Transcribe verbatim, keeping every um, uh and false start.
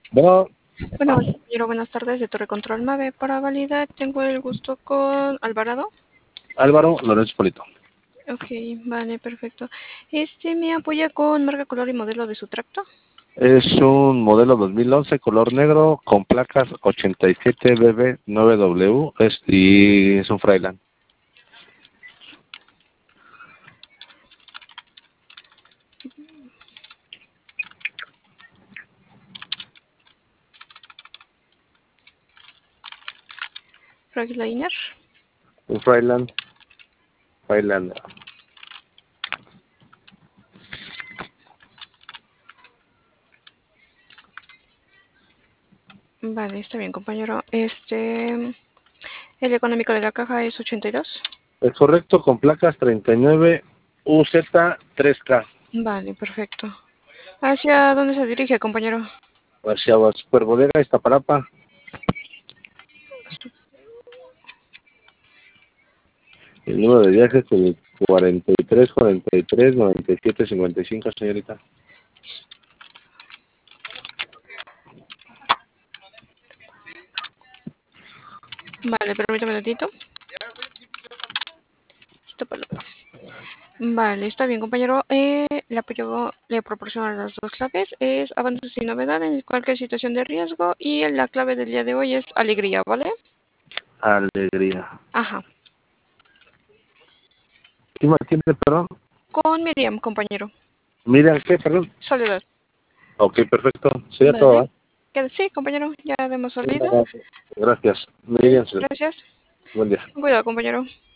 Bueno, Bueno, compañero, buenas tardes de Torre Control Mave. Para validar, tengo el gusto con Alvarado. Álvaro Lorenzo Polito. Ok, vale, perfecto. Este, ¿me apoya con marca, color y modelo de su tracto? Es un modelo dos mil once color negro con placas ochenta y siete B B nueve W es, y es un Freiland. Freightliner. Un Freiland. Freiland. Vale, está bien, compañero. Este, el económico de la caja es ochenta y dos. Es correcto, con placas treinta y nueve U Z tres K. Vale, perfecto. ¿Hacia dónde se dirige, compañero? Hacia Superbodega Iztapalapa. El número de viajes es el cuarenta y tres cuarenta y tres noventa y siete cincuenta y cinco, señorita. Vale, permítame un ratito. Iztapalapa. Vale, está bien, compañero. Eh, le apoyo, le proporciono las dos claves. Es avances sin novedad en cualquier situación de riesgo. Y la clave del día de hoy es alegría, ¿vale? Alegría. Ajá. ¿Quién más tiene, perdón? Con Miriam, compañero. Mira, ¿qué, perdón? Soledad. Ok, perfecto. Sería todo, Vale. ¿eh? Que- Sí, compañero, ya demos salida. Gracias. Sí, Miriam, gracias. buen día. Cuidado, compañero.